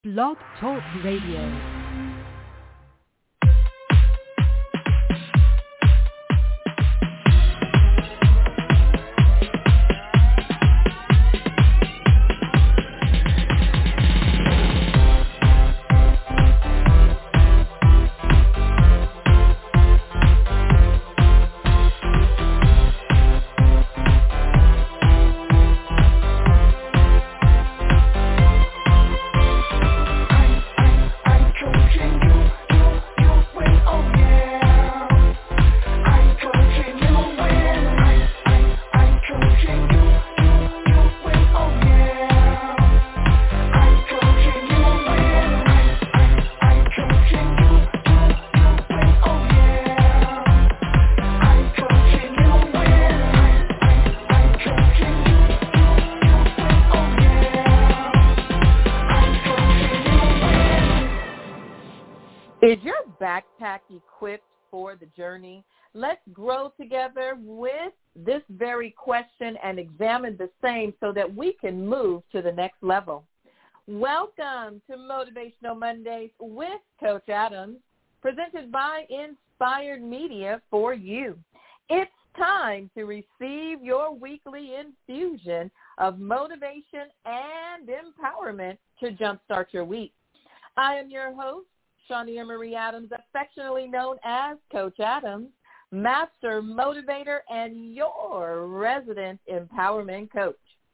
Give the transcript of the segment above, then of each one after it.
Blog Talk Radio. Is your backpack equipped for the journey? Let's grow together with this very question and examine the same so that we can move to the next level. Welcome to Motivational Mondays with Coach Adams, presented by Inspired Media for you. It's time to receive your weekly infusion of motivation and empowerment to jumpstart your week. I am your host, Shania Marie Adams, affectionately known as Coach Adams, master motivator and your resident empowerment coach.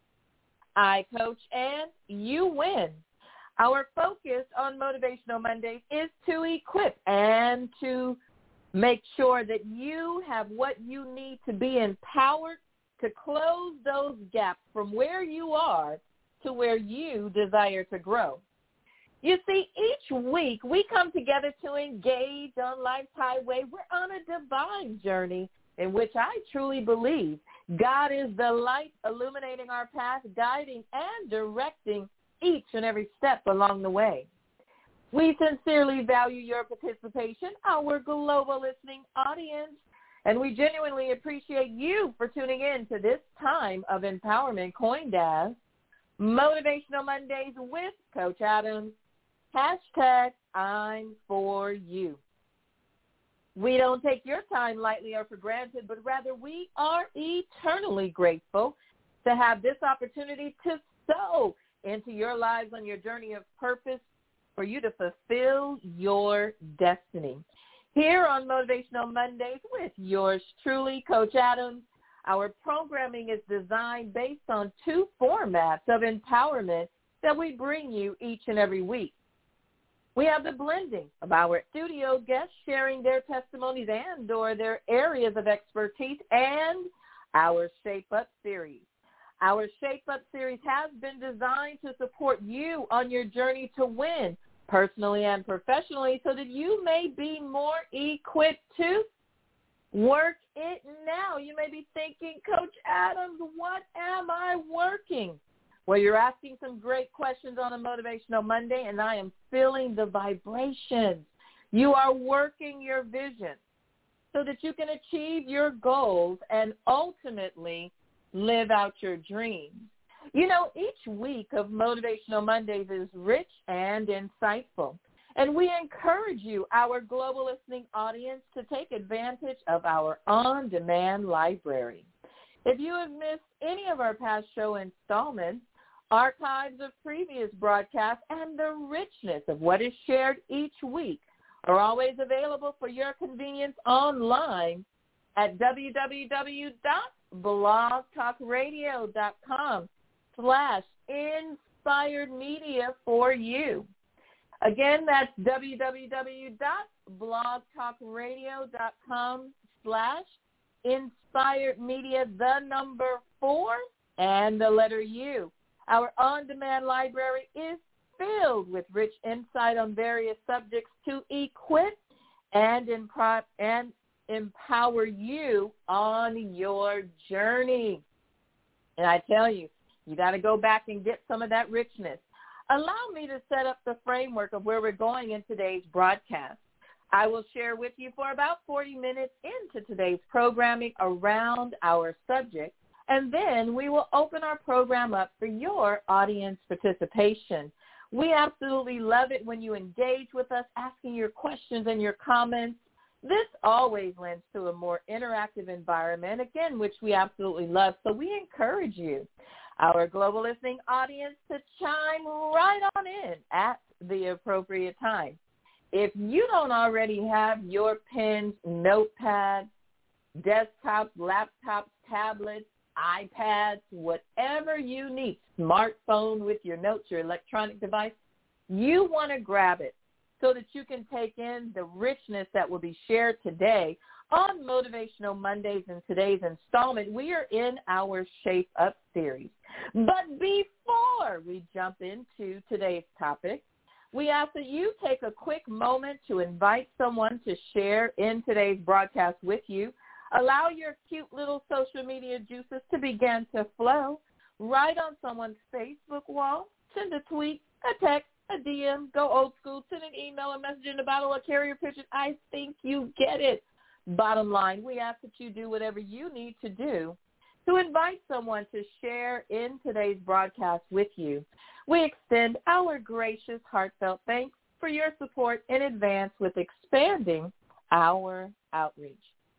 I coach and you win. Our focus on Motivational Mondays is to equip and to make sure that you have what you need to be empowered to close those gaps from where you are to where you desire to grow. You see, each week we come together to engage on life's highway. We're on a divine journey in which I truly believe God is the light illuminating our path, guiding and directing each and every step along the way. We sincerely value your participation, our global listening audience, and we genuinely appreciate you for tuning in to this time of empowerment coined as Motivational Mondays with Coach Adams. Hashtag I'm for you. We don't take your time lightly or for granted, but rather we are eternally grateful to have this opportunity to sow into your lives on your journey of purpose for you to fulfill your destiny. Here on Motivational Mondays with yours truly, Coach Adams, our programming is designed based on two formats of empowerment that we bring you each and every week. We have the blending of our studio guests sharing their testimonies and or their areas of expertise and our Shape Up series. Our Shape Up series has been designed to support you on your journey to win personally and professionally so that you may be more equipped to work it now. You may be thinking, Coach Adams, what am I working? Well, you're asking some great questions on a Motivational Monday, and I am feeling the vibrations. You are working your vision so that you can achieve your goals and ultimately live out your dreams. You know, each week of Motivational Mondays is rich and insightful, and we encourage you, our global listening audience, to take advantage of our on-demand library. If you have missed any of our past show installments, archives of previous broadcasts, and the richness of what is shared each week are always available for your convenience online at www.blogtalkradio.com/inspired media for you. Again, that's www.blogtalkradio.com/inspired media, the number 4 and the letter U. Our on-demand library is filled with rich insight on various subjects to equip and empower you on your journey. And I tell you, you got to go back and get some of that richness. Allow me to set up the framework of where we're going in today's broadcast. I will share with you for about 40 minutes into today's programming around our subject, and then we will open our program up for your audience participation. We absolutely love it when you engage with us, asking your questions and your comments. This always lends to a more interactive environment, again, which we absolutely love. So we encourage you, our global listening audience, to chime right on in at the appropriate time. If you don't already have your pens, notepads, desktops, laptops, tablets, iPads, whatever you need, smartphone with your notes, your electronic device, you want to grab it so that you can take in the richness that will be shared today on Motivational Mondays. In today's installment, we are in our Shape Up series. But before we jump into today's topic, we ask that you take a quick moment to invite someone to share in today's broadcast with you. Allow your cute little social media juices to begin to flow. Write on someone's Facebook wall, send a tweet, a text, a DM, go old school, send an email, a message in a bottle, a carrier pigeon. I think you get it. Bottom line, we ask that you do whatever you need to do to invite someone to share in today's broadcast with you. We extend our gracious, heartfelt thanks for your support in advance with expanding our outreach.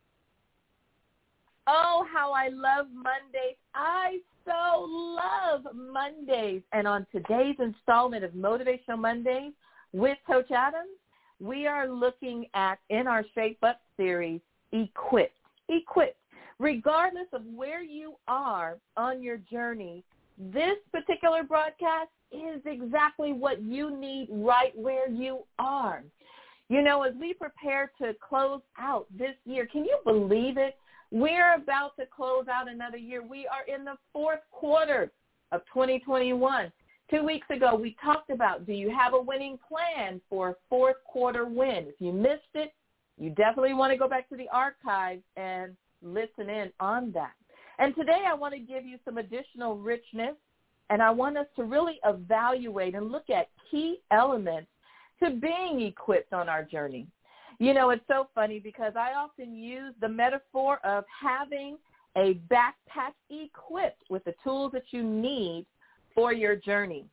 Oh, how I love Mondays. I so love Mondays. And on today's installment of Motivational Mondays with Coach Adams, we are looking at, in our Shape Up series, Equipped. Equipped. Regardless of where you are on your journey, this particular broadcast is exactly what you need right where you are. You know, as we prepare to close out this year, can you believe it? We're about to close out another year. We are in the fourth quarter of 2021. 2 weeks ago, we talked about, do you have a winning plan for a fourth quarter win? If you missed it, you definitely want to go back to the archives and listen in on that. And today I want to give you some additional richness, and I want us to really evaluate and look at key elements to being equipped on our journey. You know, it's so funny because I often use the metaphor of having a backpack equipped with the tools that you need for your journey.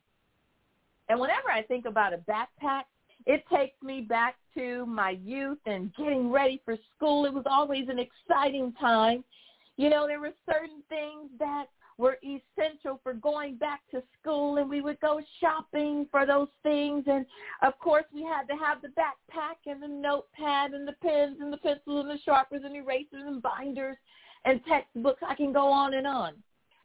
And whenever I think about a backpack, it takes me back to my youth and getting ready for school. It was always an exciting time. You know, there were certain things that were essential for going back to school, and we would go shopping for those things. And, of course, we had to have the backpack and the notepad and the pens and the pencils and the sharpeners and erasers and binders and textbooks. I can go on and on.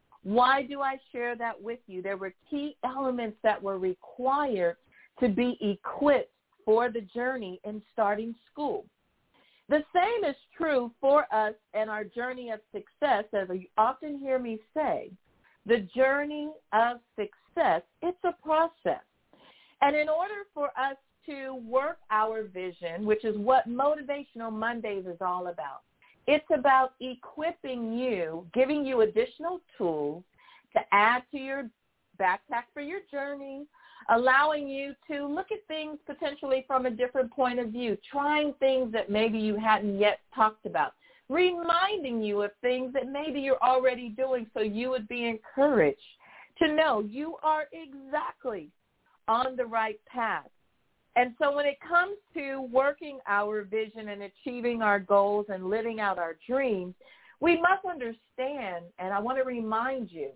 Why do I share that with you? There were key elements that were required to be equipped for the journey in starting school. The same is true for us and our journey of success. As you often hear me say, the journey of success, it's a process. And in order for us to work our vision, which is what Motivational Mondays is all about, it's about equipping you, giving you additional tools to add to your backpack for your journey, allowing you to look at things potentially from a different point of view, trying things that maybe you hadn't yet talked about, reminding you of things that maybe you're already doing so you would be encouraged to know you are exactly on the right path. And so when it comes to working our vision and achieving our goals and living out our dreams, we must understand, and I want to remind you,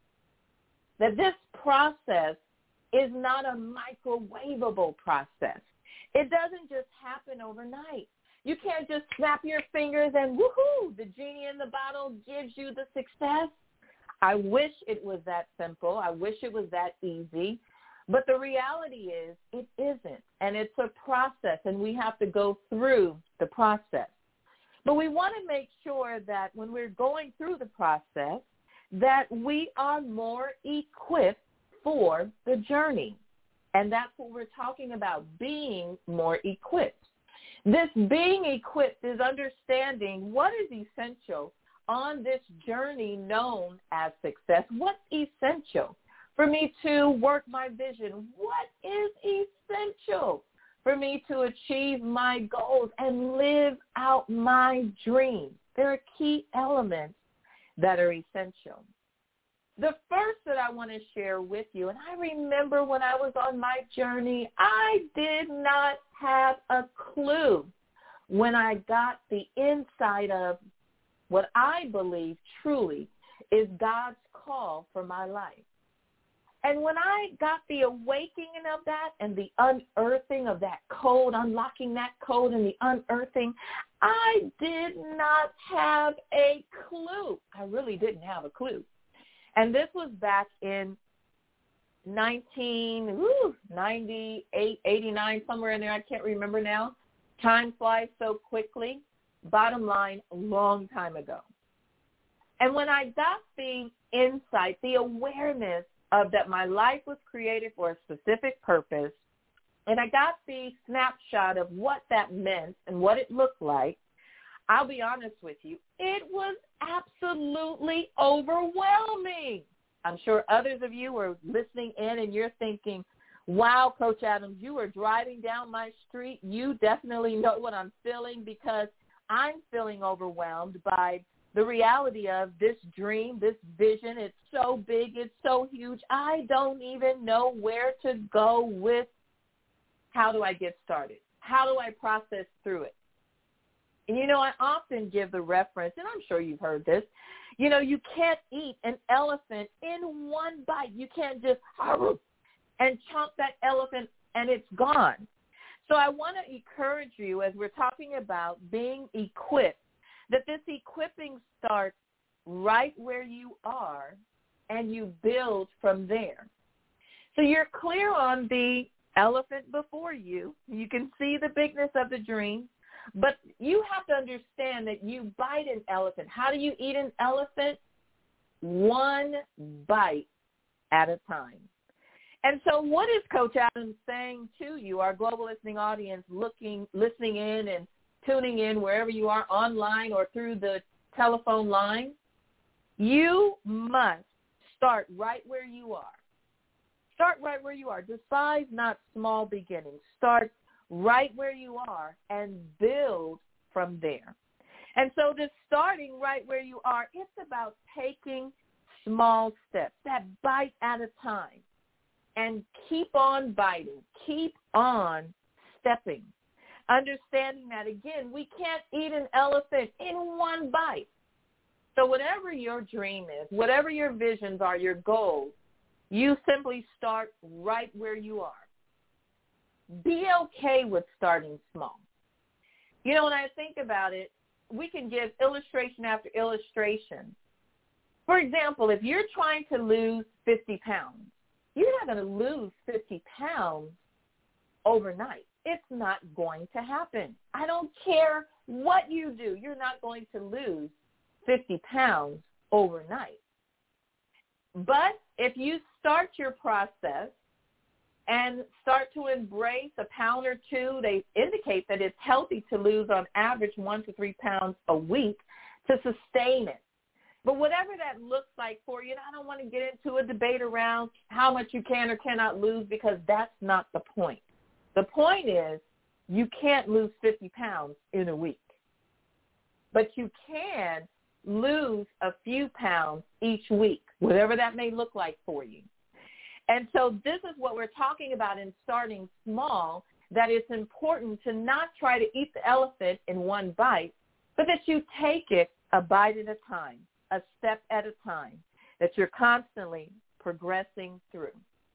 that this process is not a microwavable process. It doesn't just happen overnight. You can't just snap your fingers and woohoo, the genie in the bottle gives you the success. I wish it was that simple. I wish it was that easy. But the reality is it isn't, and it's a process, and we have to go through the process. But we want to make sure that when we're going through the process, that we are more equipped for the journey. And that's what we're talking about, being more equipped. This being equipped is understanding what is essential on this journey known as success. What's essential for me to work my vision? What is essential for me to achieve my goals and live out my dreams? There are key elements that are essential. The first that I want to share with you, and I remember when I was on my journey, I did not have a clue when I got the insight of what I believe truly is God's call for my life. And when I got the awakening of that and the unearthing of that code, unlocking that code and the unearthing, I did not have a clue. I really didn't have a clue. And this was back in 1998, 89, somewhere in there. I can't remember now. Time flies so quickly. Bottom line, a long time ago. And when I got the insight, the awareness of that my life was created for a specific purpose, and I got the snapshot of what that meant and what it looked like, I'll be honest with you, it was absolutely overwhelming. I'm sure others of you are listening in and you're thinking, wow, Coach Adams, you are driving down my street. You definitely know what I'm feeling, because I'm feeling overwhelmed by the reality of this dream, this vision. It's so big, it's so huge. I don't even know where to go with how do I get started? How do I process through it? And, I often give the reference, and I'm sure you've heard this, you can't eat an elephant in one bite. You can't just and chomp that elephant and it's gone. So I want to encourage you, as we're talking about being equipped, that this equipping starts right where you are and you build from there. So you're clear on the elephant before you. You can see the bigness of the dream, but you have to understand that you bite an elephant. How do you eat an elephant? One bite at a time. And so what is Coach Adams saying to you, our global listening audience, listening in and tuning in wherever you are, online or through the telephone line? You must start right where you are. Start right where you are. Despise not small beginnings. Start right where you are and build from there. And so this starting right where you are, it's about taking small steps, that bite at a time. And keep on biting, keep on stepping. Understanding that, again, we can't eat an elephant in one bite. So whatever your dream is, whatever your visions are, your goals, you simply start right where you are. Be okay with starting small. When I think about it, we can give illustration after illustration. For example, if you're trying to lose 50 pounds, you're not going to lose 50 pounds overnight. It's not going to happen. I don't care what you do. You're not going to lose 50 pounds overnight. But if you start your process and start to embrace a pound or two, they indicate that it's healthy to lose on average 1 to 3 pounds a week to sustain it. But whatever that looks like for you, and I don't want to get into a debate around how much you can or cannot lose, because that's not the point. The point is you can't lose 50 pounds in a week. But you can lose a few pounds each week, whatever that may look like for you. And so this is what we're talking about in starting small, that it's important to not try to eat the elephant in one bite, but that you take it a bite at a time, a step at a time, that you're constantly progressing through.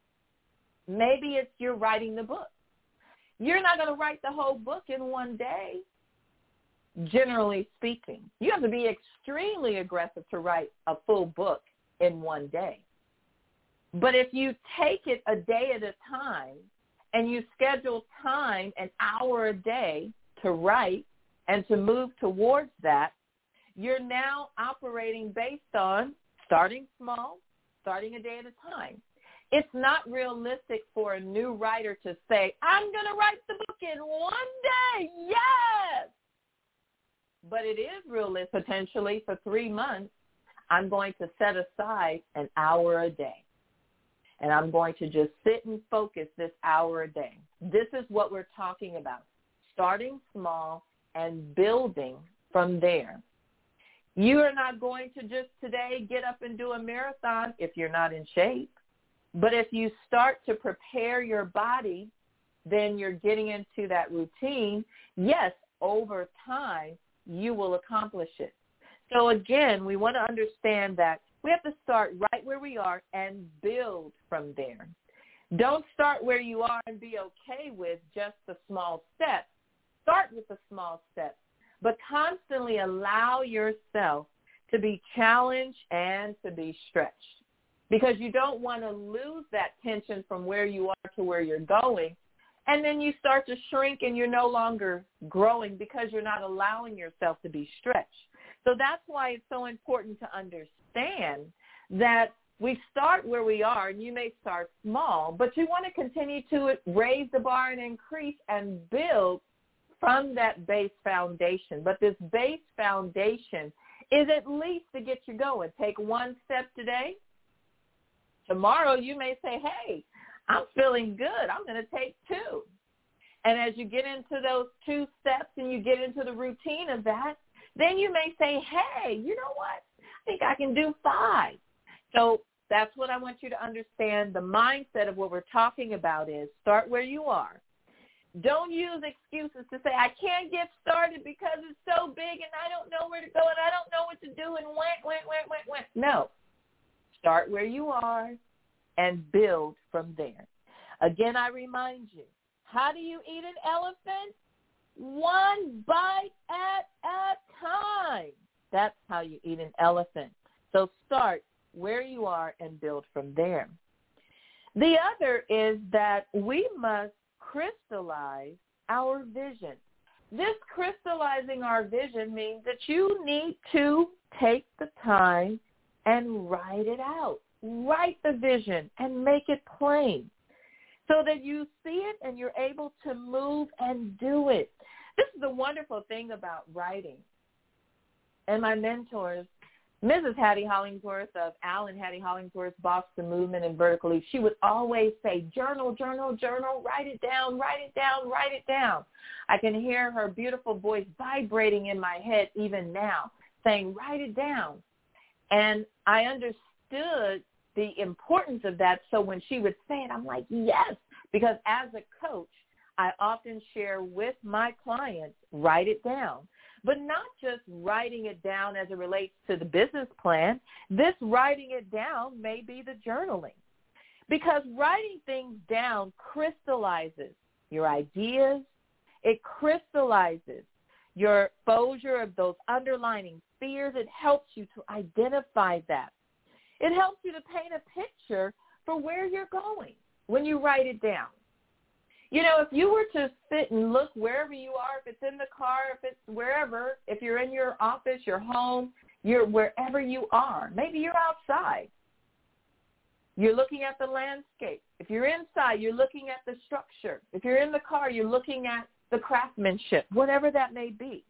Maybe it's you're writing the book. You're not going to write the whole book in one day, generally speaking. You have to be extremely aggressive to write a full book in one day. But if you take it a day at a time and you schedule time, an hour a day, to write and to move towards that, you're now operating based on starting small, starting a day at a time. It's not realistic for a new writer to say, I'm going to write the book in one day. Yes. But it is realistic, potentially, for 3 months, I'm going to set aside an hour a day. And I'm going to just sit and focus this hour a day. This is what we're talking about, starting small and building from there. You are not going to just today get up and do a marathon if you're not in shape. But if you start to prepare your body, then you're getting into that routine. Yes, over time, you will accomplish it. So again, we want to understand that we have to start right where we are and build from there. Don't start where you are and be okay with just the small steps. Start with the small steps, but constantly allow yourself to be challenged and to be stretched, because you don't want to lose that tension from where you are to where you're going, and then you start to shrink and you're no longer growing because you're not allowing yourself to be stretched. So that's why it's so important to understand that we start where we are, and you may start small, but you want to continue to raise the bar and increase and build from that base foundation. But this base foundation is at least to get you going. Take one step today. Tomorrow you may say, hey, I'm feeling good. I'm going to take two. And as you get into those 2 steps and you get into the routine of that, then you may say, hey, you know what? I think I can do 5. So that's what I want you to understand. The mindset of what we're talking about is start where you are. Don't use excuses to say, I can't get started because it's so big and I don't know where to go and I don't know what to do and when. No. Start where you are and build from there. Again, I remind you, how do you eat an elephant? 1 bite at a time. That's how you eat an elephant. So start where you are and build from there. The other is that we must crystallize our vision. This crystallizing our vision means that you need to take the time and write it out. Write the vision and make it plain so that you see it and you're able to move and do it. This is the wonderful thing about writing. And my mentors, Mrs. Hattie Hollingsworth of Alan Hattie Hollingsworth's Boston Movement and Vertical Leap, she would always say, journal, journal, journal, write it down, write it down, write it down. I can hear her beautiful voice vibrating in my head even now, saying, write it down. And I understood the importance of that. So when she would say it, I'm like, yes, because as a coach, I often share with my clients, write it down. But not just writing it down as it relates to the business plan. This writing it down may be the journaling, because writing things down crystallizes your ideas. It crystallizes your exposure of those underlying fears. It helps you to identify that. It helps you to paint a picture for where you're going when you write it down. You know, if you were to sit and look wherever you are, if it's in the car, if it's wherever, if you're in your office, your home, you're wherever you are, maybe you're outside. You're looking at the landscape. If you're inside, you're looking at the structure. If you're in the car, you're looking at the craftsmanship, whatever that may be.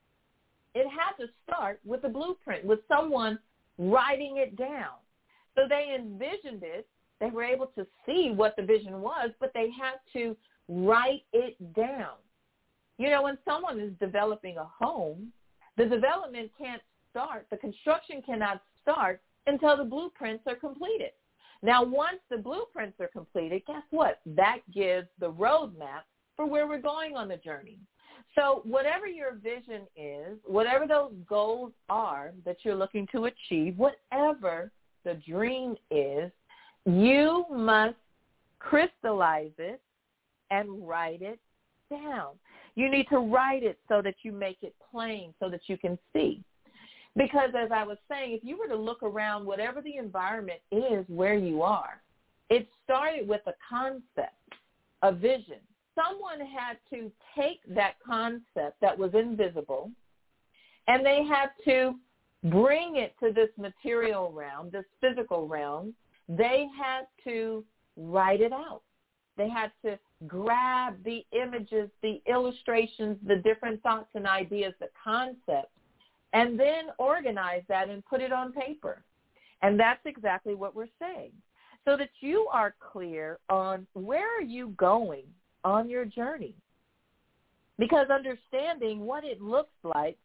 It had to start with a blueprint, with someone writing it down. So they envisioned it. They were able to see what the vision was, but they had to write it down. You know, when someone is developing a home, the development can't start, the construction cannot start until the blueprints are completed. Now, once the blueprints are completed, guess what? That gives the roadmap for where we're going on the journey. So whatever your vision is, whatever those goals are that you're looking to achieve, whatever the dream is, you must crystallize it and write it down. You need to write it so that you make it plain, so that you can see. Because as I was saying, if you were to look around, whatever the environment is where you are, it started with a concept, a vision. Someone had to take that concept that was invisible, and they had to bring it to this material realm, this physical realm. They had to write it out. They had to grab the images, the illustrations, the different thoughts and ideas, the concepts, and then organize that and put it on paper. And that's exactly what we're saying. So that you are clear on where are you going on your journey. Because understanding what it looks like,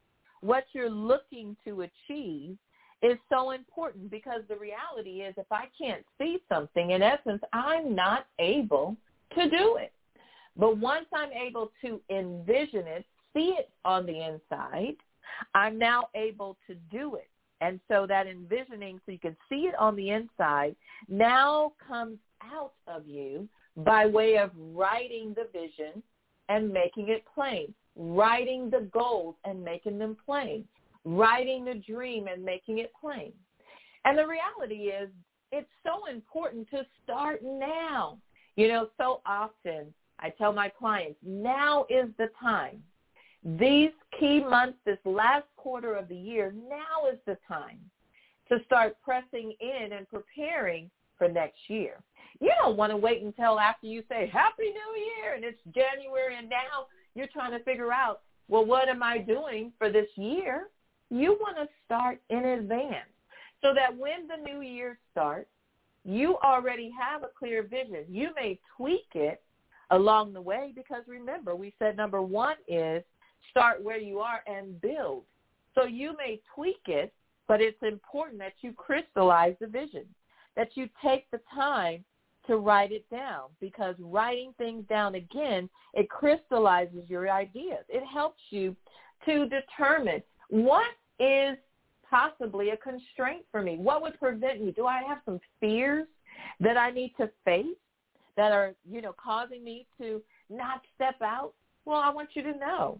what you're looking to achieve is so important, because the reality is if I can't see something, in essence, I'm not able to do it. But once I'm able to envision it, see it on the inside, I'm now able to do it. And so that envisioning, so you can see it on the inside, now comes out of you by way of writing the vision and making it plain, writing the goals and making them plain, writing the dream and making it plain. And the reality is it's so important to start now. You know, so often I tell my clients, now is the time. These key months, this last quarter of the year, now is the time to start pressing in and preparing for next year. You don't want to wait until after you say, Happy New Year, and it's January, and now you're trying to figure out, well, what am I doing for this year? You want to start in advance so that when the new year starts, you already have a clear vision. You may tweak it along the way, because remember, we said number one is start where you are and build. So you may tweak it, but it's important that you crystallize the vision, that you take the time to write it down, because writing things down, again, it crystallizes your ideas. It helps you to determine what is possibly a constraint for me. What would prevent me? Do I have some fears that I need to face that are, causing me to not step out? Well, I want you to know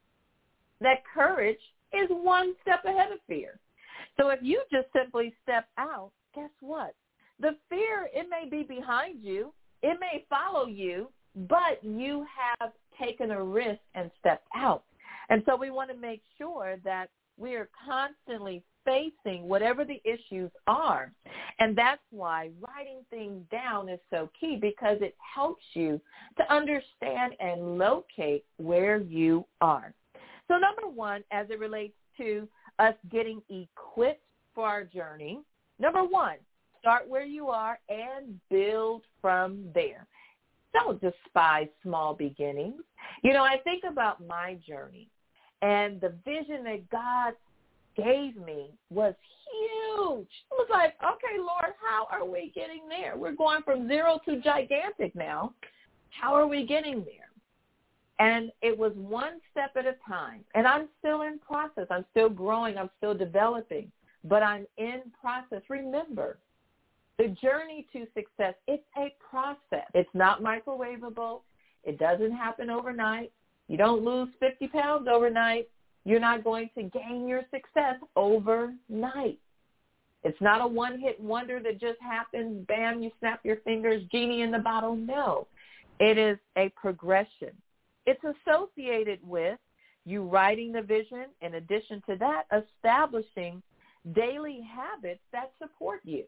that courage is one step ahead of fear. So if you just simply step out, guess what? The fear, it may be behind you, it may follow you, but you have taken a risk and stepped out. And so we want to make sure that we are constantly facing whatever the issues are. And that's why writing things down is so key, because it helps you to understand and locate where you are. So number one, as it relates to us getting equipped for our journey, number one, start where you are and build from there. Don't despise small beginnings. I think about my journey, and the vision that God gave me was huge. It was like, okay, Lord, how are we getting there? We're going from zero to gigantic now. How are we getting there? And it was one step at a time. And I'm still in process. I'm still growing. I'm still developing. But I'm in process. Remember, the journey to success, it's a process. It's not microwavable. It doesn't happen overnight. You don't lose 50 pounds overnight. You're not going to gain your success overnight. It's not a one-hit wonder that just happens, bam, you snap your fingers, genie in the bottle. No, it is a progression. It's associated with you writing the vision. In addition to that, establishing daily habits that support you.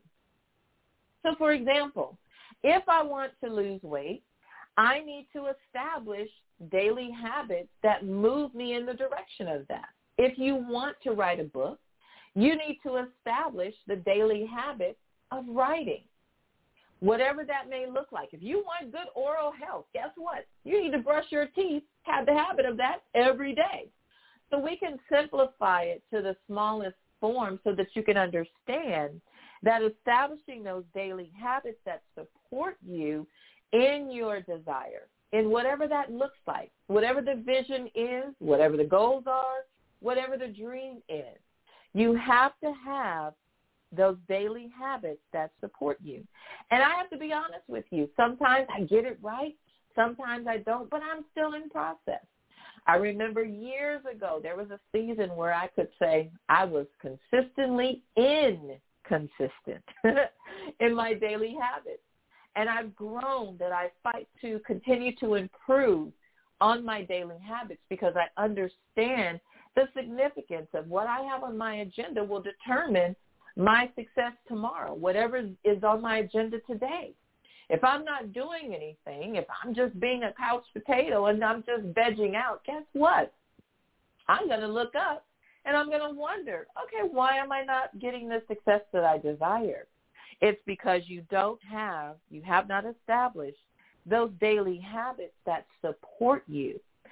So, for example, if I want to lose weight, I need to establish daily habits that move me in the direction of that. If you want to write a book, you need to establish the daily habit of writing, whatever that may look like. If you want good oral health, guess what? You need to brush your teeth, have the habit of that every day. So we can simplify it to the smallest form so that you can understand that establishing those daily habits that support you in your desire, in whatever that looks like, whatever the vision is, whatever the goals are, whatever the dream is, you have to have those daily habits that support you. And I have to be honest with you. Sometimes I get it right. Sometimes I don't, but I'm still in process. I remember years ago, there was a season where I could say I was consistently inconsistent in my daily habits. And I've grown that I fight to continue to improve on my daily habits, because I understand the significance of what I have on my agenda will determine my success tomorrow, whatever is on my agenda today. If I'm not doing anything, if I'm just being a couch potato and I'm just vegging out, guess what? I'm going to look up and I'm going to wonder, okay, why am I not getting the success that I desire? It's because you have not established those daily habits that support you.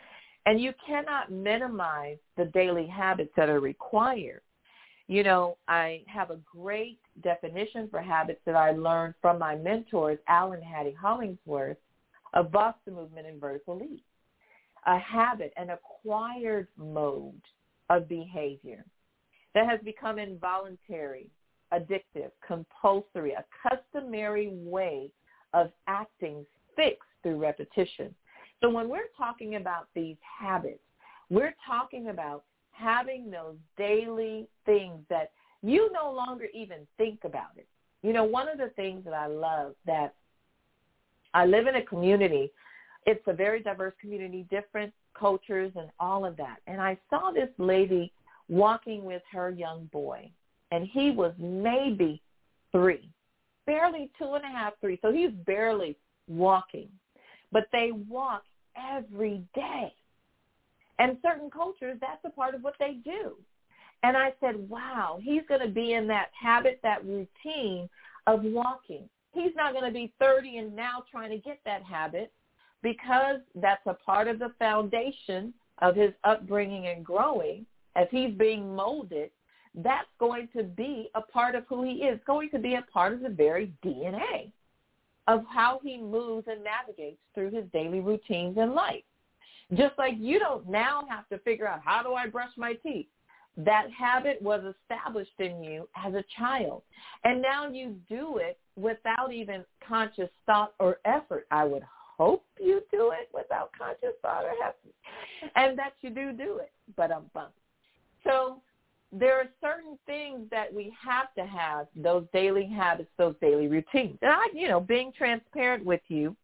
And you cannot minimize the daily habits that are required. You know, I have a great definition for habits that I learned from my mentors, Al and Hattie Hollingsworth, of Boston Movement and Vertical Leap. A habit, an acquired mode of behavior that has become involuntary, addictive, compulsory, a customary way of acting fixed through repetition. So when we're talking about these habits, we're talking about having those daily things that you no longer even think about it. You know, one of the things that I love, that I live in a community, it's a very diverse community, different cultures and all of that. And I saw this lady walking with her young boy, and he was maybe 3, barely 2.5, 3. So he's barely walking. But they walk every day. And certain cultures, that's a part of what they do. And I said, wow, he's going to be in that habit, that routine of walking. He's not going to be 30 and now trying to get that habit, because that's a part of the foundation of his upbringing and growing. As he's being molded, that's going to be a part of who he is, going to be a part of the very DNA of how he moves and navigates through his daily routines in life. Just like you don't now have to figure out, how do I brush my teeth? That habit was established in you as a child. And now you do it without even conscious thought or effort. I would hope you do it without conscious thought or effort, and that you do it. But So there are certain things that we have to have, those daily habits, those daily routines. And I, being transparent with you,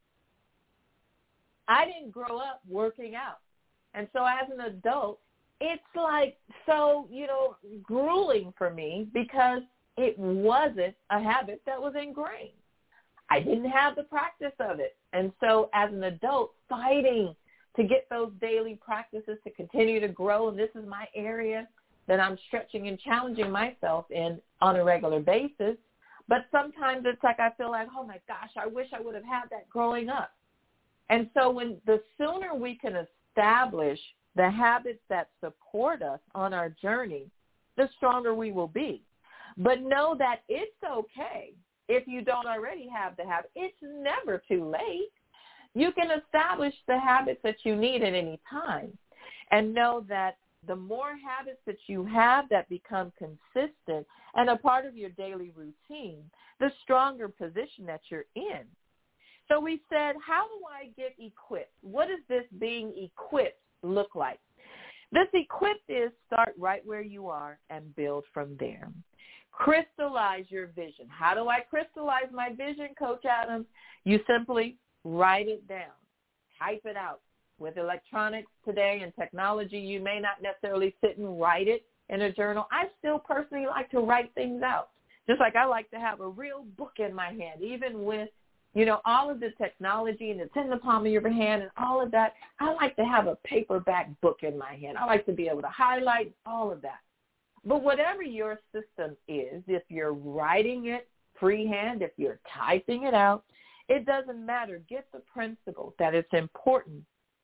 I didn't grow up working out. And so as an adult, it's like so, grueling for me, because it wasn't a habit that was ingrained. I didn't have the practice of it. And so as an adult, fighting to get those daily practices to continue to grow, and this is my area that I'm stretching and challenging myself in on a regular basis. But sometimes it's like I feel like, oh, my gosh, I wish I would have had that growing up. And so the sooner we can establish the habits that support us on our journey, the stronger we will be. But know that it's okay if you don't already have the habit. It's never too late. You can establish the habits that you need at any time, and know that the more habits that you have that become consistent and a part of your daily routine, the stronger position that you're in. So we said, how do I get equipped? What does this being equipped look like? This equipped is start right where you are and build from there. Crystallize your vision. How do I crystallize my vision, Coach Adams? You simply write it down, type it out. With electronics today and technology, you may not necessarily sit and write it in a journal. I still personally like to write things out, just like I like to have a real book in my hand, even with all of the technology and it's in the palm of your hand and all of that. I like to have a paperback book in my hand. I like to be able to highlight all of that. But whatever your system is, if you're writing it freehand, if you're typing it out, it doesn't matter. Get the principle that it's important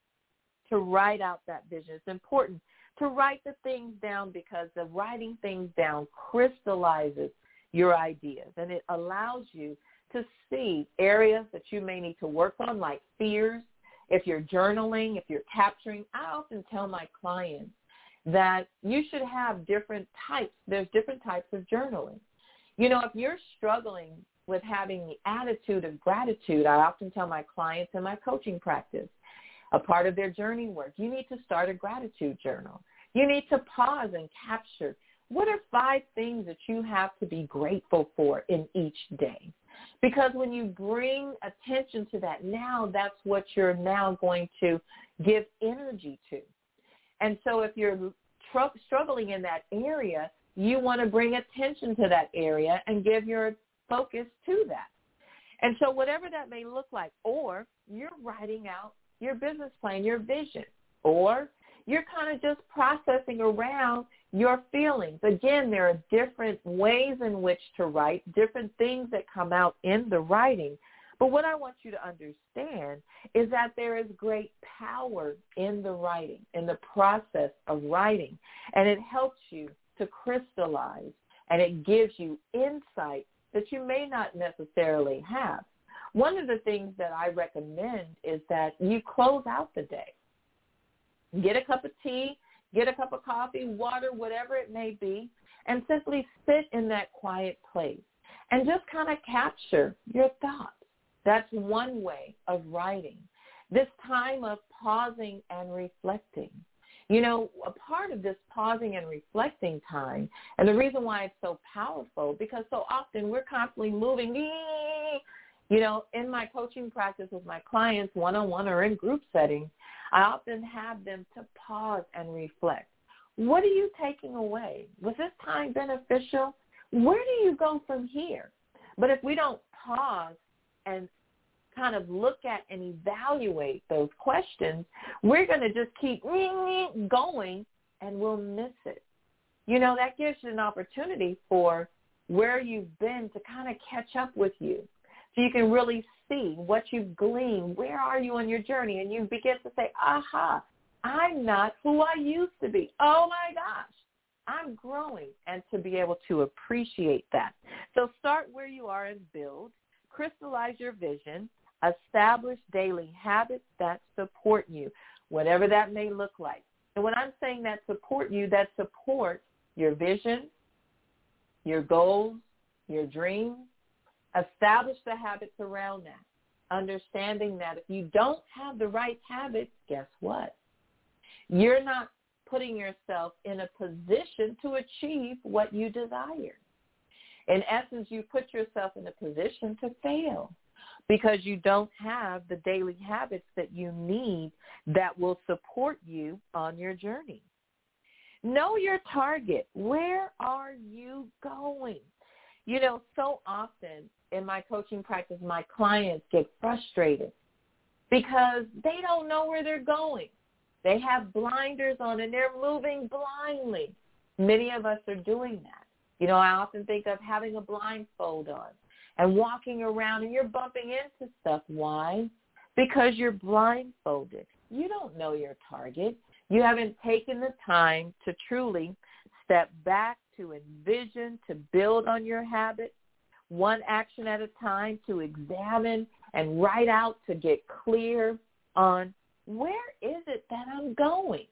to write out that vision. It's important to write the things down, because the writing things down crystallizes your ideas, and it allows you to see areas that you may need to work on, like fears. If you're journaling, if you're capturing, I often tell my clients that you should have different types. There's different types of journaling. If you're struggling with having the attitude of gratitude, I often tell my clients in my coaching practice, a part of their journey work, you need to start a gratitude journal. You need to pause and capture, what are 5 things that you have to be grateful for in each day? Because when you bring attention to that now, that's what you're now going to give energy to. And so if you're struggling in that area, you want to bring attention to that area and give your focus to that. And so whatever that may look like, or you're writing out your business plan, your vision, or you're kind of just processing around your feelings. Again, there are different ways in which to write, different things that come out in the writing, But what I want you to understand is that there is great power in the writing, in the process of writing, and it helps you to crystallize, and it gives you insight that you may not necessarily have. One of the things that I recommend is that you close out the day. Get a cup of tea, get a cup of coffee, water, whatever it may be, and simply sit in that quiet place and just kind of capture your thoughts. That's one way of writing. This time of pausing and reflecting. You know, a part of this pausing and reflecting time, and the reason why it's so powerful, because so often we're constantly moving. You know, in my coaching practice with my clients, one-on-one or in group settings, I often have them to pause and reflect. What are you taking away? Was this time beneficial? Where do you go from here? But if we don't pause and kind of look at and evaluate those questions, we're going to just keep going and we'll miss it. You know, that gives you an opportunity for where you've been to kind of catch up with you. So you can really see what you've gleaned. Where are you on your journey? And you begin to say, aha, I'm not who I used to be. Oh, my gosh, I'm growing. And to be able to appreciate that. So start where you are and build. Crystallize your vision. Establish daily habits that support you, whatever that may look like. And when I'm saying that support you, that support your vision, your goals, your dreams. Establish the habits around that, understanding that if you don't have the right habits, guess what? You're not putting yourself in a position to achieve what you desire. In essence, you put yourself in a position to fail because you don't have the daily habits that you need that will support you on your journey. Know your target. Where are you going? You know, so often in my coaching practice, my clients get frustrated because they don't know where they're going. They have blinders on and they're moving blindly. Many of us are doing that. You know, I often think of having a blindfold on and walking around and you're bumping into stuff. Why? Because you're blindfolded. You don't know your target. You haven't taken the time to truly step back, to envision, to build on your habits, one action at a time, to examine and write out, to get clear on where is it that I'm going.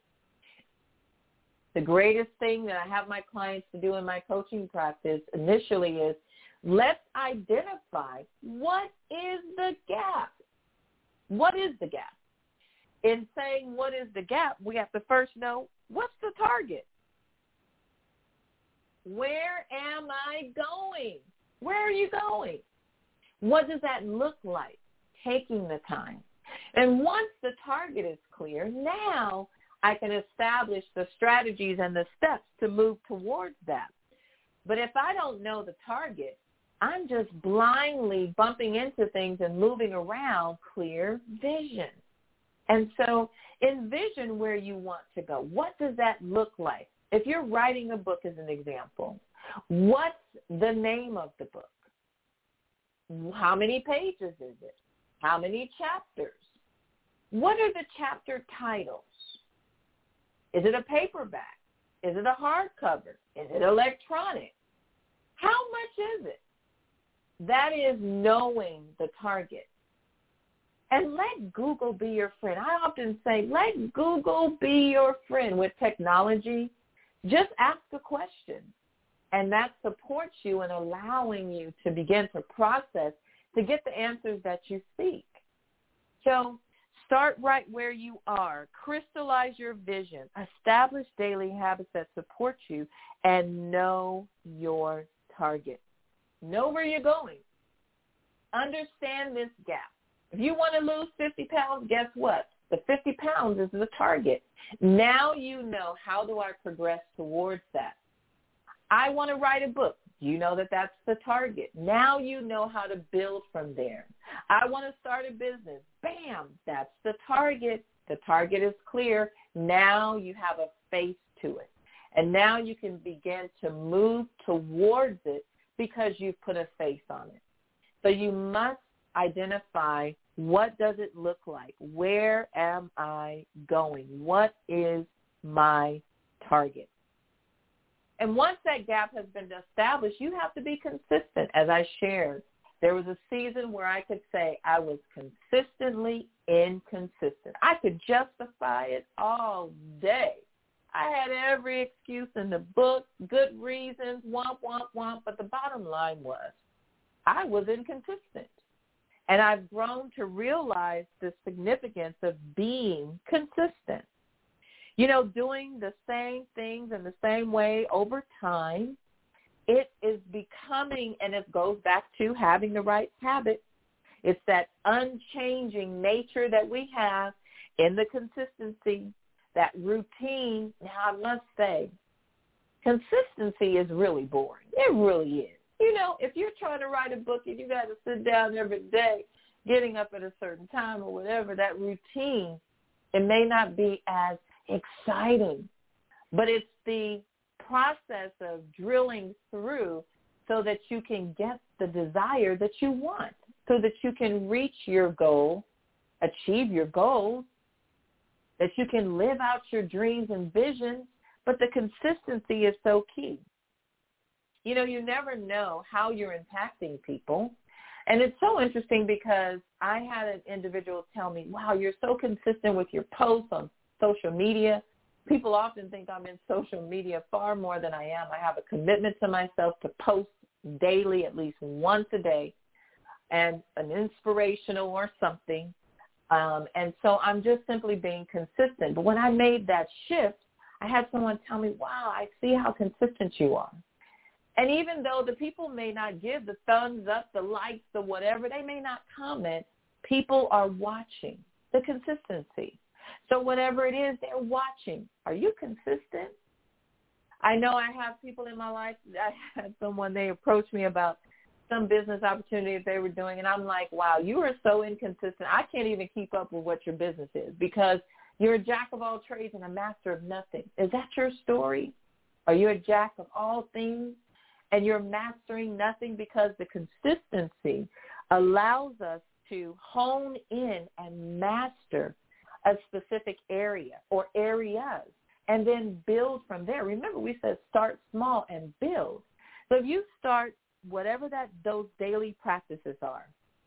The greatest thing that I have my clients to do in my coaching practice initially is let's identify what is the gap. What is the gap? In saying what is the gap, we have to first know what's the target. Where am I going? Where are you going? What does that look like? Taking the time. And once the target is clear, now I can establish the strategies and the steps to move towards that. But if I don't know the target, I'm just blindly bumping into things and moving around. Clear vision. And so envision where you want to go. What does that look like? If you're writing a book as an example, what's the name of the book? How many pages is it? How many chapters? What are the chapter titles? Is it a paperback? Is it a hardcover? Is it electronic? How much is it? That is knowing the target. And let Google be your friend. I often say, let Google be your friend with technology. Just ask a question, and that supports you in allowing you to begin to process to get the answers that you seek. So start right where you are. Crystallize your vision. Establish daily habits that support you, and know your target. Know where you're going. Understand this gap. If you want to lose 50 pounds, guess what? The 50 pounds is the target. Now you know, how do I progress towards that? I want to write a book. You know that that's the target. Now you know how to build from there. I want to start a business. Bam, that's the target. The target is clear. Now you have a face to it. And now you can begin to move towards it because you've put a face on it. So you must identify what does it look like? Where am I going? What is my target? And once that gap has been established, you have to be consistent. As I shared, there was a season where I could say I was consistently inconsistent. I could justify it all day. I had every excuse in the book, good reasons, womp, womp, womp. But the bottom line was I was inconsistent. And I've grown to realize the significance of being consistent. You know, doing the same things in the same way over time, it is becoming, and it goes back to having the right habit. It's that unchanging nature that we have in the consistency, that routine. Now, I must say, consistency is really boring. It really is. You know, if you're trying to write a book and you got to sit down every day, getting up at a certain time or whatever, that routine, it may not be as exciting, but it's the process of drilling through so that you can get the desire that you want, so that you can reach your goal, achieve your goals, that you can live out your dreams and visions. But the consistency is so key. You know, you never know how you're impacting people. And it's so interesting because I had an individual tell me, wow, you're so consistent with your posts on social media. People often think I'm in social media far more than I am. I have a commitment to myself to post daily, at least once a day, and an inspirational or something. And so I'm just simply being consistent. But when I made that shift, I had someone tell me, wow, I see how consistent you are. And even though the people may not give the thumbs up, the likes, the whatever, they may not comment, people are watching the consistency. So whatever it is, they're watching. Are you consistent? I know I have people in my life. I had someone, they approached me about some business opportunities they were doing, and I'm like, wow, you are so inconsistent. I can't even keep up with what your business is because you're a jack of all trades and a master of nothing. Is that your story? Are you a jack of all things and you're mastering nothing? Because the consistency allows us to hone in and master a specific area or areas and then build from there. Remember, we said start small and build. So if you start whatever those daily practices are,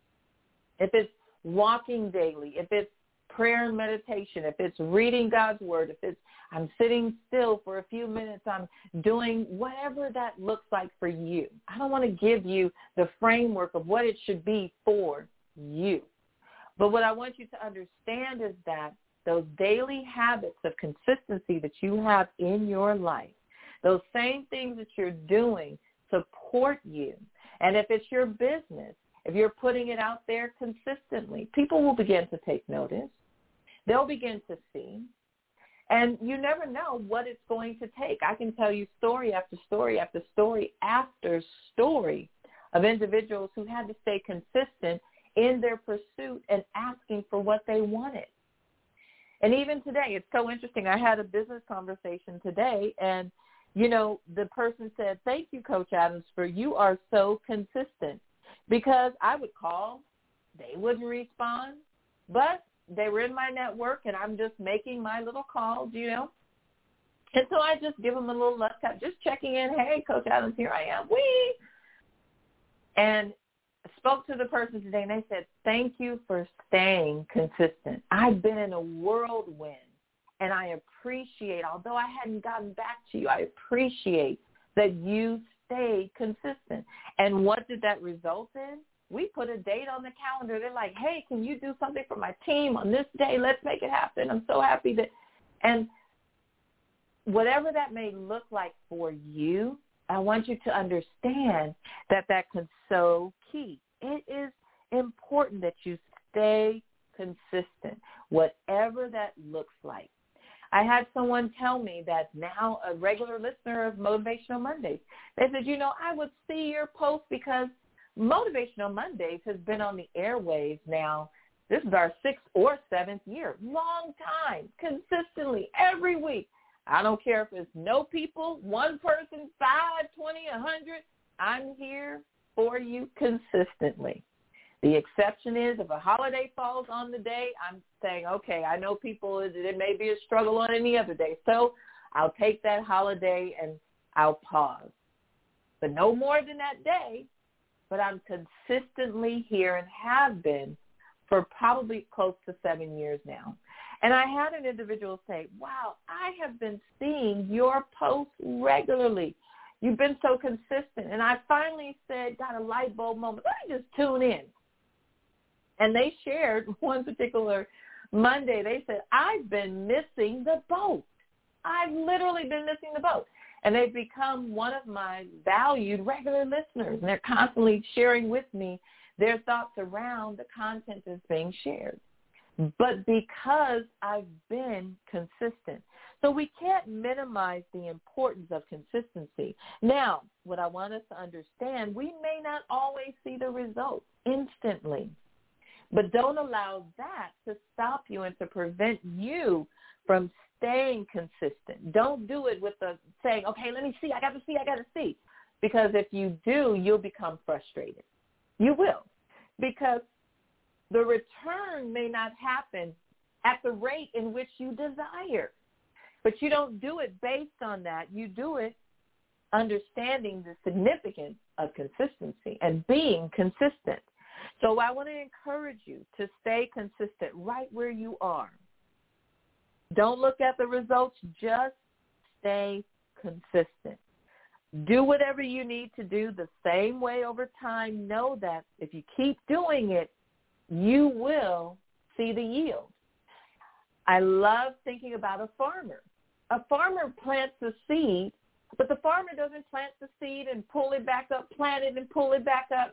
if it's walking daily, if it's prayer and meditation, if it's reading God's word, if it's I'm sitting still for a few minutes, I'm doing whatever that looks like for you. I don't want to give you the framework of what it should be for you. But what I want you to understand is that those daily habits of consistency that you have in your life, those same things that you're doing support you. And if it's your business, if you're putting it out there consistently, people will begin to take notice. They'll begin to see. And you never know what it's going to take. I can tell you story after story after story after story of individuals who had to stay consistent in their pursuit and asking for what they wanted. And even today, it's so interesting. I had a business conversation today, and, you know, the person said, thank you, Coach Adams, for you are so consistent. Because I would call, they wouldn't respond, but they were in my network, and I'm just making my little calls, you know. And so I just give them a little left tap, just checking in. Hey, Coach Adams, here I am. Wee! And spoke to the person today, and they said, thank you for staying consistent. I've been in a whirlwind, and I appreciate, although I hadn't gotten back to you, I appreciate that you stayed consistent. And what did that result in? We put a date on the calendar. They're like, hey, can you do something for my team on this day? Let's make it happen. I'm so happy that, and whatever that may look like for you, I want you to understand that is so key. It is important that you stay consistent, whatever that looks like. I had someone tell me that's now a regular listener of Motivational Mondays. They said, you know, I would see your post because Motivational Mondays has been on the airwaves now. This is our 6th or 7th year. Long time, consistently, every week. I don't care if it's no people, one person, 5, 20, 100. I'm here for you consistently. The exception is if a holiday falls on the day, I'm saying, okay, I know people, it may be a struggle on any other day. So I'll take that holiday and I'll pause. But no more than that day, but I'm consistently here and have been for probably close to 7 years now. And I had an individual say, wow, I have been seeing your posts regularly. You've been so consistent. And I finally said, got a light bulb moment. Let me just tune in. And they shared one particular Monday. They said, I've been missing the boat. I've literally been missing the boat. And they've become one of my valued regular listeners. And they're constantly sharing with me their thoughts around the content that's being shared. But because I've been consistent. So we can't minimize the importance of consistency. Now, what I want us to understand, we may not always see the results instantly. But don't allow that to stop you and to prevent you from staying consistent. Don't do it with the saying, okay, let me see, I got to see. Because if you do, you'll become frustrated. You will. Because the return may not happen at the rate in which you desire. But you don't do it based on that. You do it understanding the significance of consistency and being consistent. So I want to encourage you to stay consistent right where you are. Don't look at the results. Just stay consistent. Do whatever you need to do the same way over time. Know that if you keep doing it, you will see the yield. I love thinking about a farmer. A farmer plants a seed, but the farmer doesn't plant the seed and pull it back up, plant it and pull it back up.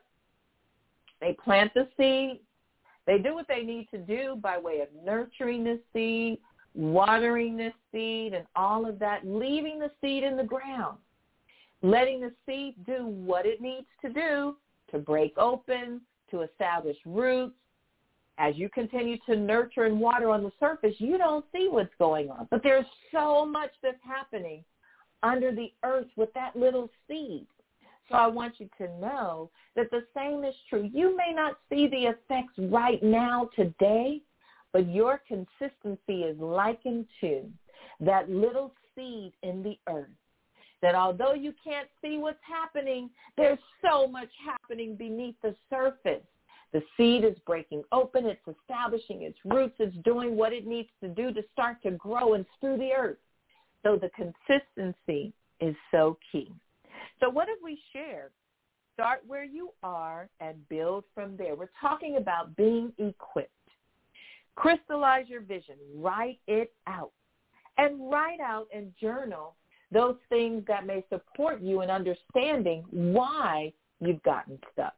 They plant the seed. They do what they need to do by way of nurturing the seed, watering the seed, and all of that, leaving the seed in the ground, letting the seed do what it needs to do to break open, to establish roots. As you continue to nurture and water on the surface, you don't see what's going on. But there's so much that's happening under the earth with that little seed. So I want you to know that the same is true. You may not see the effects right now today, but your consistency is likened to that little seed in the earth. That although you can't see what's happening, there's so much happening beneath the surface. The seed is breaking open. It's establishing its roots. It's doing what it needs to do to start to grow and through the earth. So the consistency is so key. So what have we shared? Start where you are and build from there. We're talking about being equipped. Crystallize your vision. Write it out. And write out and journal those things that may support you in understanding why you've gotten stuck.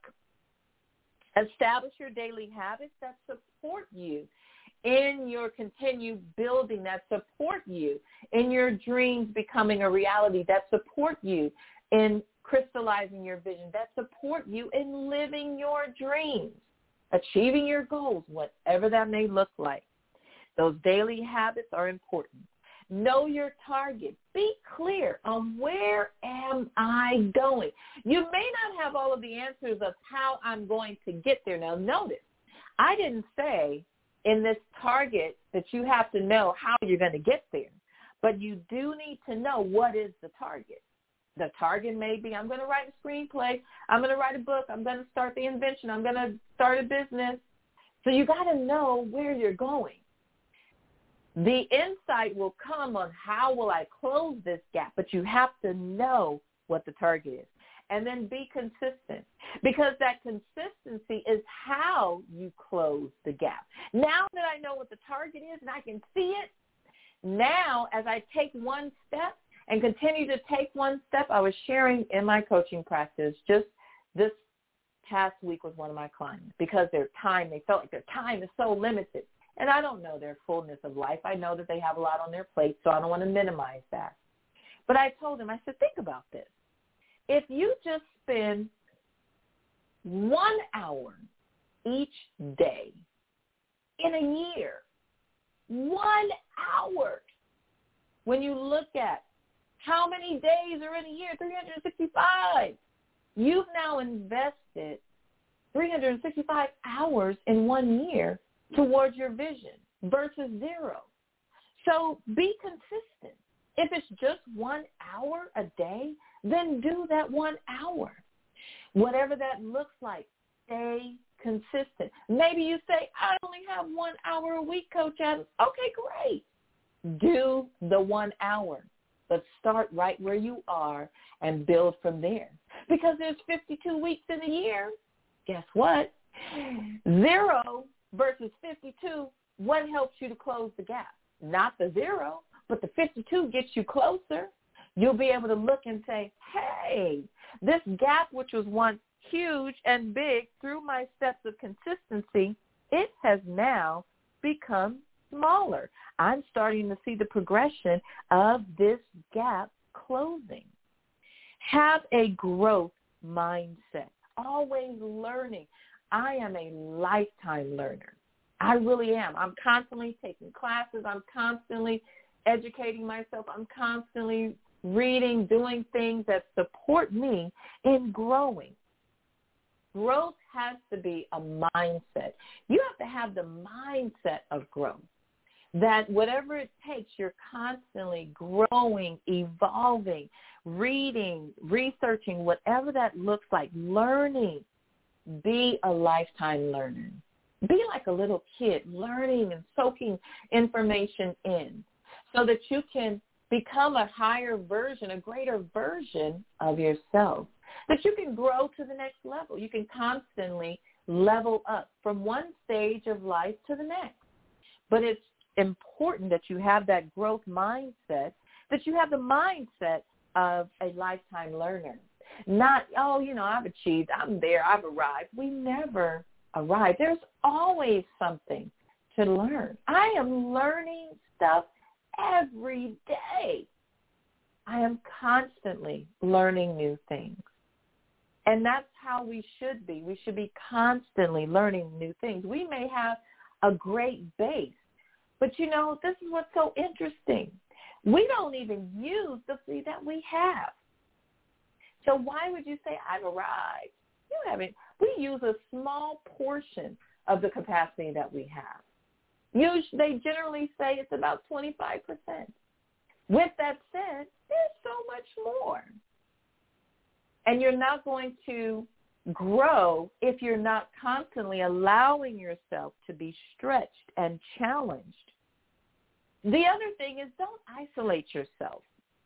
Establish your daily habits that support you in your continued building, that support you in your dreams becoming a reality, that support you in crystallizing your vision, that support you in living your dreams, achieving your goals, whatever that may look like. Those daily habits are important. Know your target. Be clear on where am I going. You may not have all of the answers of how I'm going to get there. Now notice, I didn't say in this target that you have to know how you're going to get there, but you do need to know what is the target. The target may be, I'm going to write a screenplay, I'm going to write a book, I'm going to start the invention, I'm going to start a business. So you got to know where you're going. The insight will come on how will I close this gap, but you have to know what the target is. And then be consistent, because that consistency is how you close the gap. Now that I know what the target is and I can see it, now as I take one step and continue to take one step, I was sharing in my coaching practice just this past week with one of my clients, because they felt like their time is so limited. And I don't know their fullness of life. I know that they have a lot on their plate, so I don't want to minimize that. But I told them, I said, think about this. If you just spend 1 hour each day in a year, 1 hour, when you look at how many days are in a year, 365, you've now invested 365 hours in 1 year towards your vision versus 0. So be consistent. If it's just 1 hour a day, then do that 1 hour. Whatever that looks like, stay consistent. Maybe you say, I only have 1 hour a week, Coach Adams. Okay, great. Do the 1 hour, but start right where you are and build from there. Because there's 52 weeks in a year. Guess what? 0 versus 52, what helps you to close the gap? Not the 0, but the 52 gets you closer. You'll be able to look and say, hey, this gap, which was once huge and big, through my steps of consistency, it has now become smaller. I'm starting to see the progression of this gap closing. Have a growth mindset, always learning. I am a lifetime learner. I really am. I'm constantly taking classes. I'm constantly educating myself. I'm constantly reading, doing things that support me in growing. Growth has to be a mindset. You have to have the mindset of growth, that whatever it takes, you're constantly growing, evolving, reading, researching, whatever that looks like, learning. Be a lifetime learner. Be like a little kid, learning and soaking information in so that you can become a higher version, a greater version of yourself, that you can grow to the next level. You can constantly level up from one stage of life to the next. But it's important that you have that growth mindset, that you have the mindset of a lifetime learner. Not, I've achieved, I'm there, I've arrived. We never arrive. There's always something to learn. I am learning stuff every day. I am constantly learning new things. And that's how we should be. We should be constantly learning new things. We may have a great base, but this is what's so interesting. We don't even use the fee that we have. So why would you say I've arrived? You haven't. We use a small portion of the capacity that we have. They generally say it's about 25%. With that said, there's so much more. And you're not going to grow if you're not constantly allowing yourself to be stretched and challenged. The other thing is, don't isolate yourself.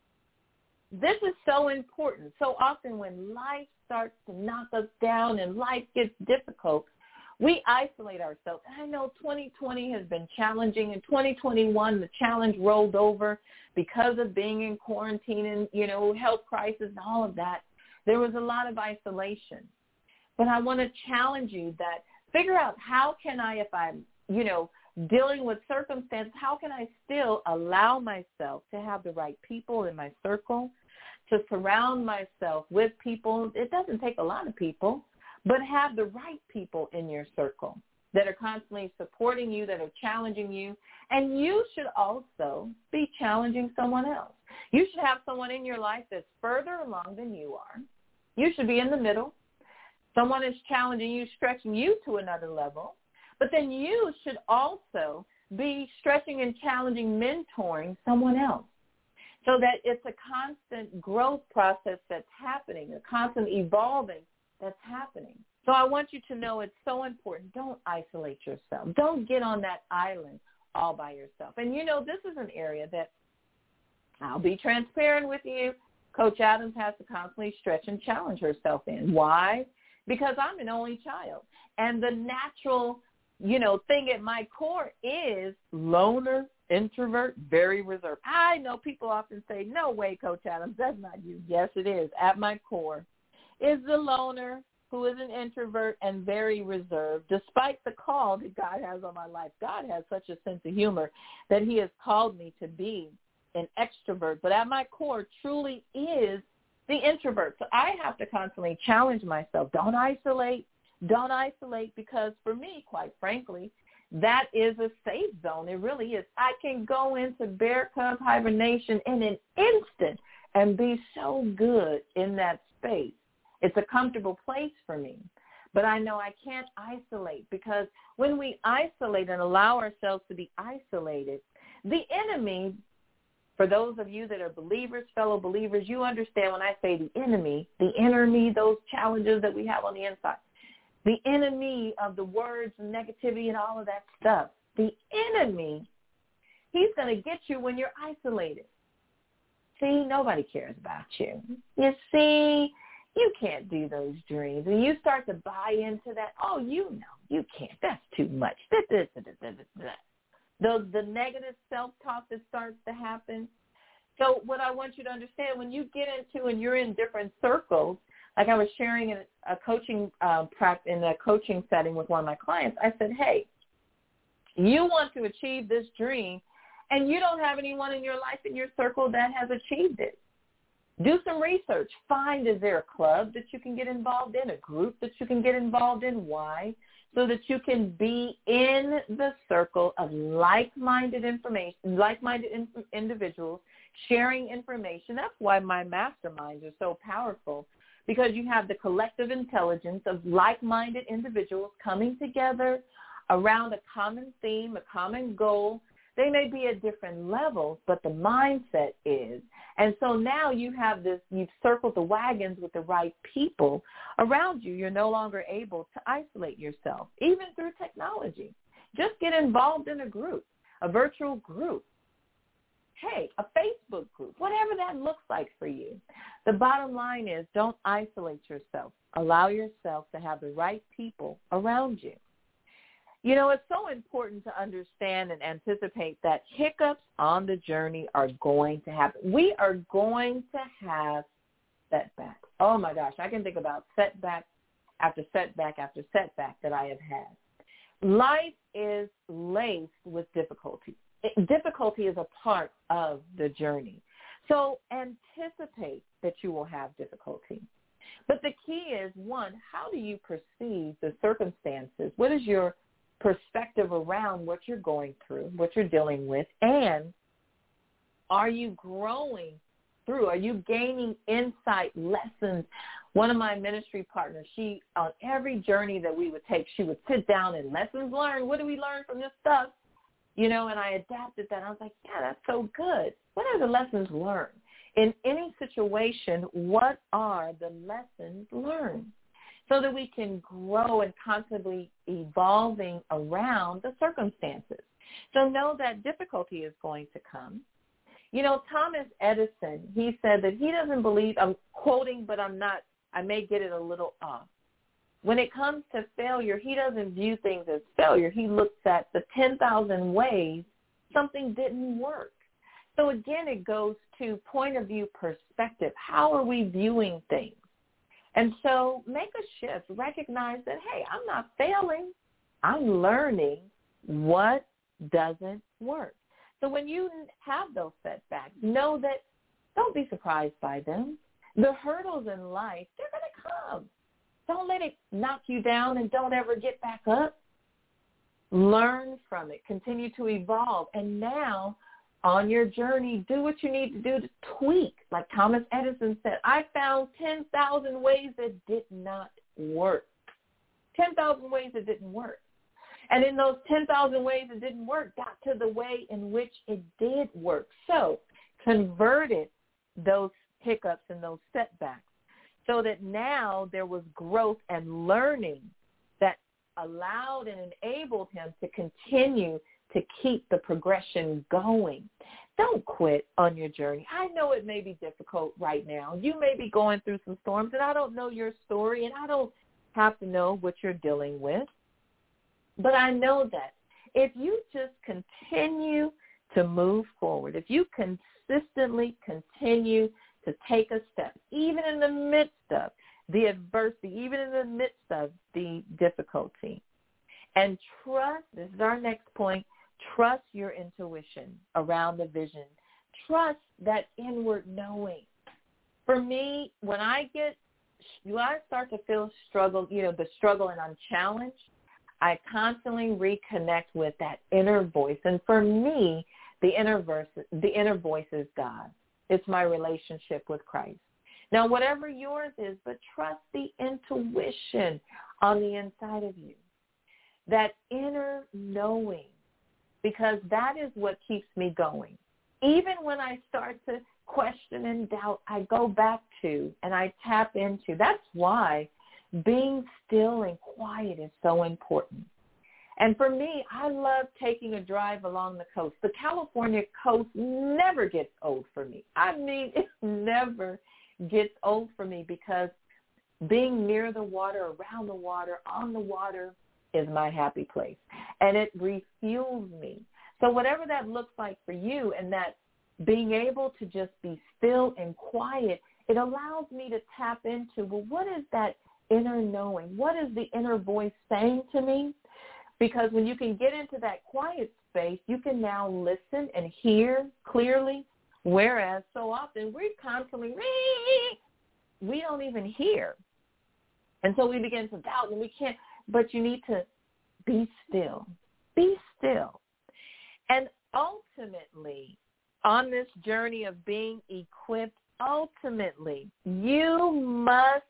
This is so important. So often when life starts to knock us down and life gets difficult, we isolate ourselves. I know 2020 has been challenging. In 2021, the challenge rolled over because of being in quarantine and, health crisis and all of that. There was a lot of isolation. But I want to challenge you that figure out how can I, if I'm, dealing with circumstances, how can I still allow myself to have the right people in my circle, to surround myself with people. It doesn't take a lot of people, but have the right people in your circle that are constantly supporting you, that are challenging you. And you should also be challenging someone else. You should have someone in your life that's further along than you are. You should be in the middle. Someone is challenging you, stretching you to another level. But then you should also be stretching and challenging, mentoring someone else, so that it's a constant growth process that's happening, a constant evolving that's happening. So I want you to know it's so important. Don't isolate yourself. Don't get on that island all by yourself. And, this is an area that I'll be transparent with you. Coach Adams has to constantly stretch and challenge herself in. Why? Because I'm an only child. And the natural thing at my core is loner, introvert, very reserved. I know people often say, no way, Coach Adams, that's not you. Yes, it is. At my core is the loner who is an introvert and very reserved, despite the call that God has on my life. God has such a sense of humor that he has called me to be an extrovert. But at my core truly is the introvert. So I have to constantly challenge myself. Don't isolate, because for me, quite frankly, that is a safe zone. It really is. I can go into bear cub hibernation in an instant and be so good in that space. It's a comfortable place for me. But I know I can't isolate, because when we isolate and allow ourselves to be isolated, the enemy, for those of you that are believers, fellow believers, you understand when I say the enemy, those challenges that we have on the inside, the enemy of the words and negativity and all of that stuff, the enemy, he's going to get you when you're isolated. See, nobody cares about you. You see, you can't do those dreams. And you start to buy into that. Oh, you can't. That's too much. The negative self-talk that starts to happen. So what I want you to understand, when you get into and you're in different circles, like I was sharing in a coaching in a coaching setting with one of my clients, I said, hey, you want to achieve this dream, and you don't have anyone in your life, in your circle, that has achieved it. Do some research. Find, is there a club that you can get involved in, a group that you can get involved in? Why? So that you can be in the circle of like-minded individuals sharing information. That's why my masterminds are so powerful, because you have the collective intelligence of like-minded individuals coming together around a common theme, a common goal. They may be at different levels, but the mindset is. And so now you have this, you've circled the wagons with the right people around you. You're no longer able to isolate yourself, even through technology. Just get involved in a group, a virtual group. Hey, a Facebook group, whatever that looks like for you. The bottom line is, don't isolate yourself. Allow yourself to have the right people around you. You know, it's so important to understand and anticipate that hiccups on the journey are going to happen. We are going to have setbacks. Oh, my gosh, I can think about setback after setback after setback that I have had. Life is laced with difficulty. Difficulty is a part of the journey. So anticipate that you will have difficulty. But the key is, one, how do you perceive the circumstances? What is your perspective around what you're going through, what you're dealing with, and are you growing through? Are you gaining insight, lessons? One of my ministry partners, she, on every journey that we would take, she would sit down and lessons learned. What do we learn from this stuff? You know, and I adapted that. I was like, yeah, that's so good. What are the lessons learned? In any situation, what are the lessons learned? So that we can grow and constantly evolving around the circumstances. So know that difficulty is going to come. You know, Thomas Edison, he said that he doesn't believe, I'm quoting, but I'm not, I may get it a little off. When it comes to failure, he doesn't view things as failure. He looks at the 10,000 ways something didn't work. So again, it goes to point of view perspective. How are we viewing things? And so make a shift. Recognize that, hey, I'm not failing. I'm learning what doesn't work. So when you have those setbacks, know that don't be surprised by them. The hurdles in life, they're going to come. Don't let it knock you down and don't ever get back up. Learn from it. Continue to evolve. And now, on your journey, do what you need to do to tweak. Like Thomas Edison said, I found 10,000 ways that did not work. 10,000 ways that didn't work. And in those 10,000 ways that didn't work, got to the way in which it did work. So converted those hiccups and those setbacks so that now there was growth and learning that allowed and enabled him to continue to keep the progression going. Don't quit on your journey. I know it may be difficult right now. You may be going through some storms, and I don't know your story, and I don't have to know what you're dealing with. But I know that if you just continue to move forward, if you consistently continue to take a step, even in the midst of the adversity, even in the midst of the difficulty, and trust, this is our next point, trust your intuition around the vision. Trust that inward knowing. For me, when I start to feel struggle, the struggle and I'm challenged, I constantly reconnect with that inner voice. And for me, the inner voice is God. It's my relationship with Christ. Now, whatever yours is, but trust the intuition. on the inside of you, that inner knowing, because that is what keeps me going. Even when I start to question and doubt, I go back to and I tap into. That's why being still and quiet is so important. And for me, I love taking a drive along the coast. The California coast never gets old for me. I mean, it never gets old for me because being near the water, around the water, on the water is my happy place. And it refuels me. So whatever that looks like for you, and that being able to just be still and quiet, it allows me to tap into, well, what is that inner knowing? What is the inner voice saying to me? Because when you can get into that quiet space, you can now listen and hear clearly, whereas so often we're constantly, we don't even hear. And so we begin to doubt, and we can't, but you need to be still. Be still. And ultimately, on this journey of being equipped, ultimately, you must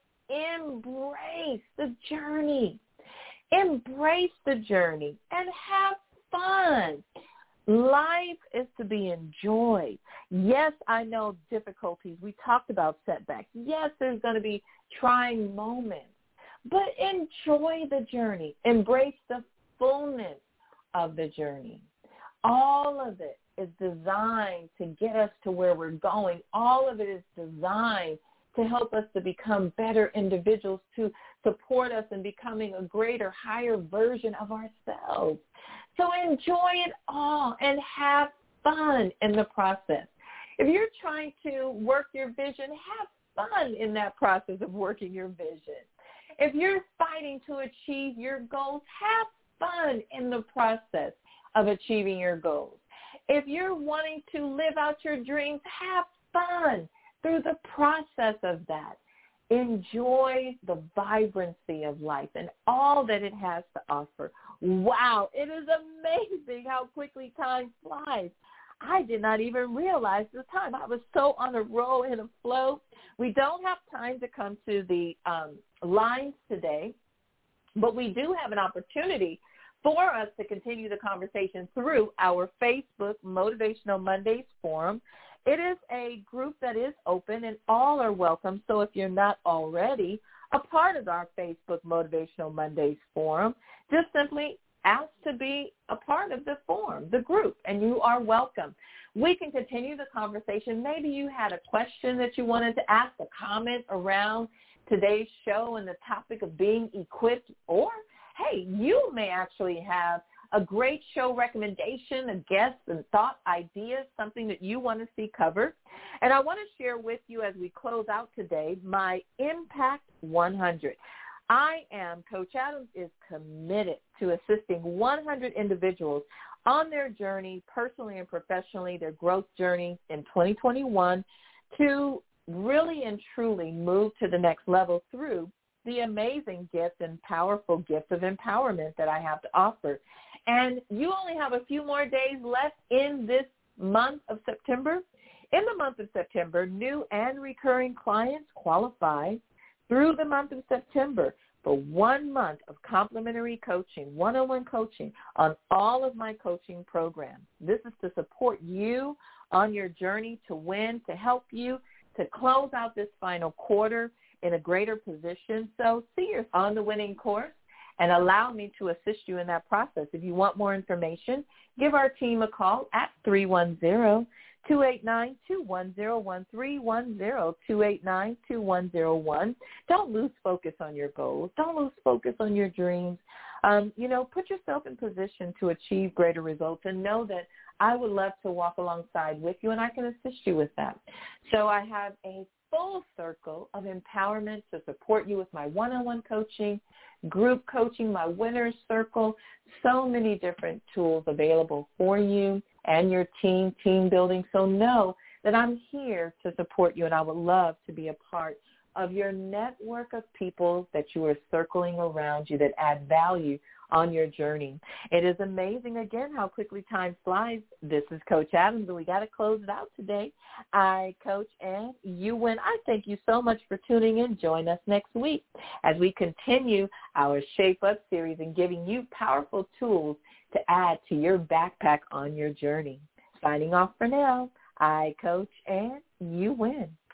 embrace the journey. Embrace the journey and have fun. Life is to be enjoyed. Yes, I know difficulties. We talked about setbacks. Yes, there's going to be trying moments, but enjoy the journey. Embrace the fullness of the journey. All of it is designed to get us to where we're going. All of it is designed to help us to become better individuals, to support us in becoming a greater, higher version of ourselves. So enjoy it all and have fun in the process. If you're trying to work your vision, have fun in that process of working your vision. If you're fighting to achieve your goals, have fun in the process of achieving your goals. If you're wanting to live out your dreams, have fun through the process of that. Enjoy the vibrancy of life and all that it has to offer. Wow, it is amazing how quickly time flies. I did not even realize the time. I was so on a roll and a flow. We don't have time to come to the lines today, but we do have an opportunity for us to continue the conversation through our Facebook Motivational Mondays forum. It is a group that is open and all are welcome. So if you're not already a part of our Facebook Motivational Mondays forum, just simply ask to be a part of the forum, the group, and you are welcome. We can continue the conversation. Maybe you had a question that you wanted to ask, a comment around today's show and the topic of being equipped, or hey, you may actually have a great show recommendation, a guest and thought, idea, something that you want to see covered. And I want to share with you as we close out today my Impact 100. Coach Adams is committed to assisting 100 individuals on their journey, personally and professionally, their growth journey in 2021 to really and truly move to the next level through the amazing gift and powerful gift of empowerment that I have to offer. And you only have a few more days left in this month of September. In the month of September, new and recurring clients qualify through the month of September for 1 month of complimentary coaching, one-on-one coaching on all of my coaching programs. This is to support you on your journey to win, to help you to close out this final quarter in a greater position. So see yourself on the winning course and allow me to assist you in that process. If you want more information, give our team a call at 310-289-2101, 310-289-2101. Don't lose focus on your goals. Don't lose focus on your dreams. Put yourself in position to achieve greater results, and know that I would love to walk alongside with you, and I can assist you with that. So I have a full circle of empowerment to support you with my one-on-one coaching, group coaching, my winner's circle, so many different tools available for you and your team building. So know that I'm here to support you, and I would love to be a part of your network of people that you are circling around you that add value on your journey. It is amazing, again, how quickly time flies. This is Coach Adams, and we got to close it out today. I coach and you win. I thank you so much for tuning in. Join us next week as we continue our Shape Up series and giving you powerful tools to add to your backpack on your journey. Signing off for now. I coach and you win.